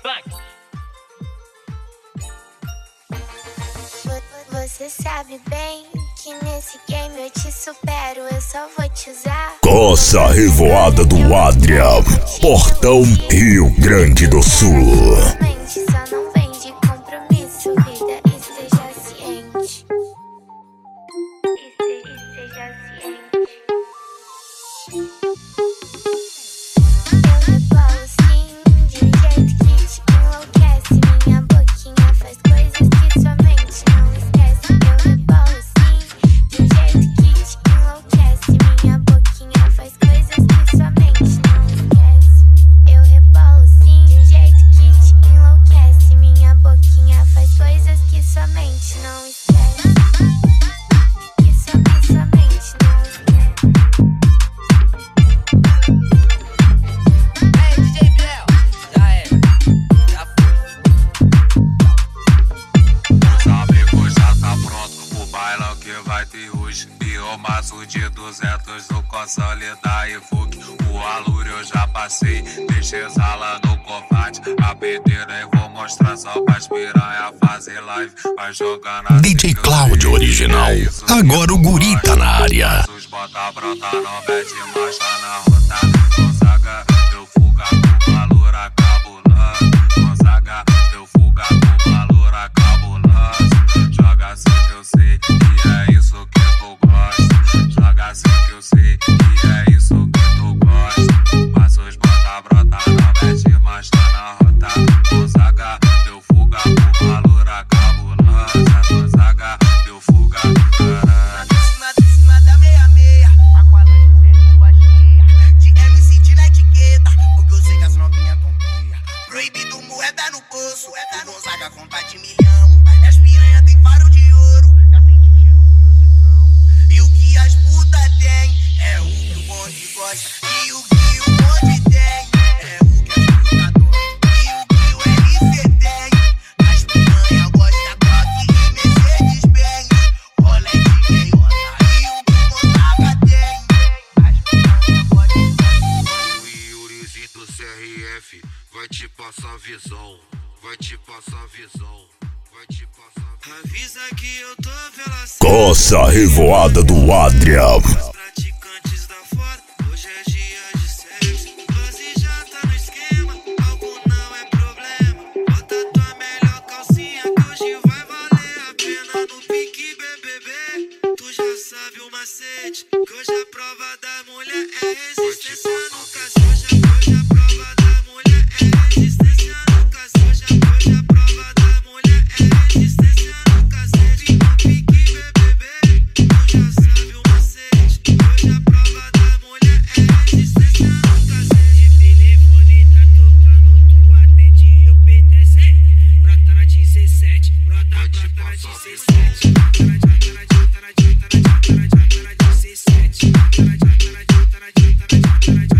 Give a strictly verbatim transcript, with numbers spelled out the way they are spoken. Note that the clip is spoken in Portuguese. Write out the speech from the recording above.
Você sabe bem que nesse game eu te supero, eu só vou te usar. Coça Revoada do Adria, Portão, Rio Grande do Sul. Só não vem de compromisso, vida, e seja ciente. E, se, e seja ciente. Eu rebolo sim, de um jeito que te enlouquece. Minha boquinha faz coisas que sua mente não esquece. Eu rebolo sim, de um jeito que te enlouquece. Minha boquinha faz coisas que sua mente não esquece. Eu rebolo sim, de um jeito que te enlouquece. Minha boquinha faz coisas que sua mente não esquece. Que sua, que sua mente não esquece. Ei, D J Biel, já era, já foi. Os amigos já tá pronto, o bailão que vai ter hoje. E o maço de duzentos do consolidar e Fuque. O aluro eu já passei, deixei exala no combate. A pedreira eu vou mostrar só pras piranha fazer live. Vai jogar na D J Cláudio original, agora o guri tá na área. Os bota brota, não mete marcha na rotada. Gonzaga, eu fuga com valor cabuloso. Gonzaga, eu fuga com valor cabuloso. Joga assim que eu sei que é isso que tu gosta. Joga assim que eu sei que é isso que tu gosta. Passa os bota brota, não mete marcha na rotada. Gonzaga, eu fuga com valor cabuloso. Gonzaga, eu fuga com caralho. Proibido moeda no bolso, o Gonzaga conta de milhão. E as piranha tem faro de ouro, já sente cheiro do meu cifrão. E o que as puta tem, é o que o bonde gosta. E o que o bonde tem, é o que as puta adoram. E o que o R C tem, as piranha gosta toque e Mercedes Benz. Rolé de meiota, e o que o Gonzaga tem, as piranha gosta. O Yurizito C R F vai te passar visão, vai te passar visão, vai te passar visão. Avisa que eu tô pela Coça Revoada do Adria. praticantes da fora, hoje é dia de sexo. Doze já tá no esquema, algo não é problema. Bota tua melhor calcinha que hoje vai valer a pena. No pique B B B, tu já sabe o macete. Que hoje a prova da mulher é resistência no cacete. Hoje, hoje a prova da mulher é resistência no cacete. Hoje, hoje a prova da mulher é resistência no cacete. No pique B B B, tu já sabe o macete. Hoje a prova da mulher é resistência no cacete. Telefone tá tocando, tu atende e o P T C. Brota na dezessete, brota, brota na dezessete. Brota na dezessete, brota na dezessete.